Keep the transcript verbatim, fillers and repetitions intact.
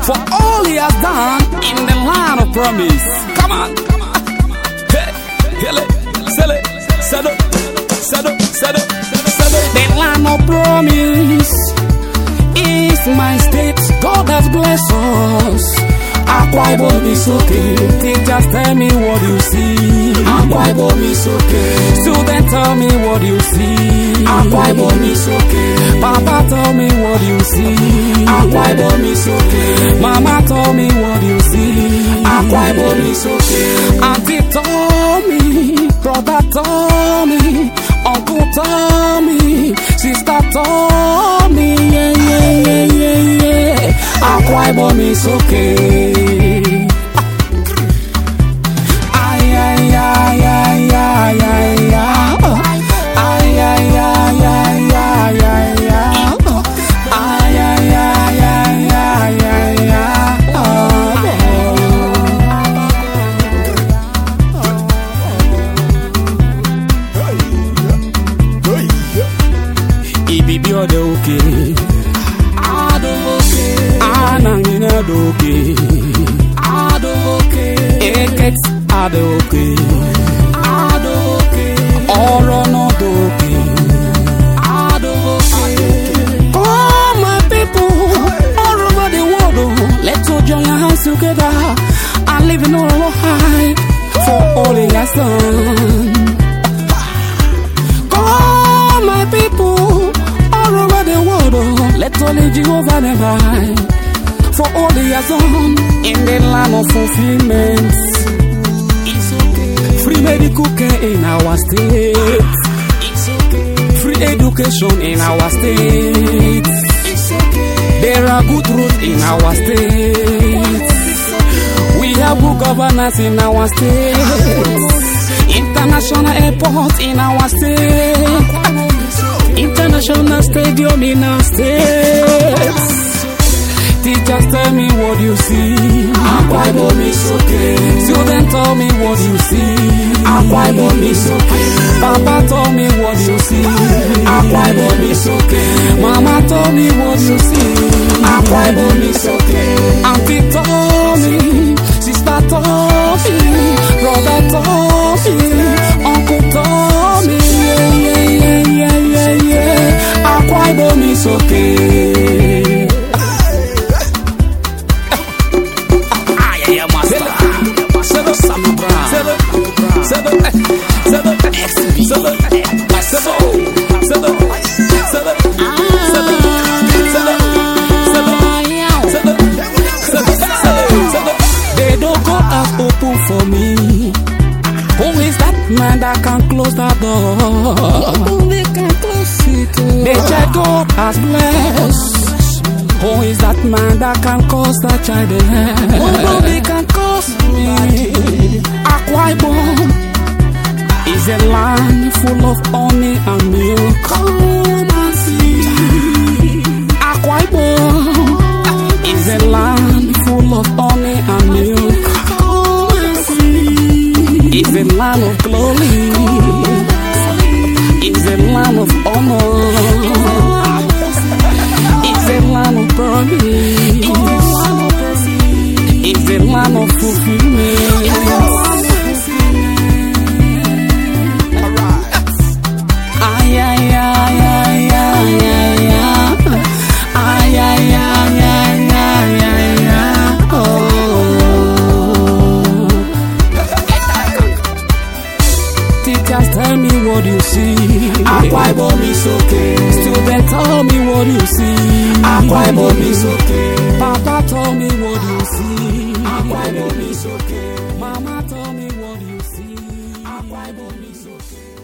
for all he has done in the land of promise. Come on. Hey, kill it, sell it, sell it, sell it, sell it, sell it. The land of promise is my state. God has blessed us. Akwa Ibom is okay. Teachers tell me what you see. Akwa Ibom is okay. Students tell me what you see. Akwa Ibom is okay. Papa tell me what you see. Akwa Ibom is okay. Mama tell me what you see. Akwa Ibom is okay. Auntie told me, brother told me, uncle told me, sister told me, yeah, yeah, yeah, yeah, yeah. Akwa Ibom is okay. Okay, I don't okay. I don't okay. I don't okay. Ekets I don't okay. I don't okay. All or not okay. I don't okay. Oh my people, all over the world, let's all join our hands together and live in all high for all He has done. Oh my people. All over the world, let only Jehovah never for all He has done in the land of fulfillment. It's okay. Free medical care in our state. It's okay. Free education in our state. It's okay. There are good roads in our state. We have good governance in our state. International airports in our state. International stadium in our states. Teachers tell me what you see. Akwa Ibom is okay. Students tell me what you see. Akwa Ibom is okay. Papa tell me what you see. Akwa Ibom is okay. Mama tell me what you see. Akwa Ibom is okay. Auntie told me, sister told me, brother told me, uncle told me, yeah, yeah, yeah, yeah, yeah, yeah. Akwa Ibom is okay. Ah, yeah, yeah, master. Seven, seven, seven, seven, seven, seven, seven, seven, they don't go as open for me. Who is that man that can close that door? They can close it. They say God has blessed. Who is that man that can cause that child in hell? Nobody can cause me. Akwa Ibom is a land full of honey and milk. Come and see. Akwa Ibom is a land full of honey and milk. Come and see. It's a land of glory. It's a land of honor. It's a land of promise. It's a land of fulfillment. Ay, ay, ay, ay, ay, ay, ay. Ay, ay, ay, ay, ay, ay, ay. Oh. Teachers tell me what you see. Akwa Ibom is okay. Students tell me what you see. Akwa Ibom is okay. Papa tell me what you see. Akwa Ibom is okay. Mama tell me what you see. Akwa Ibom is okay.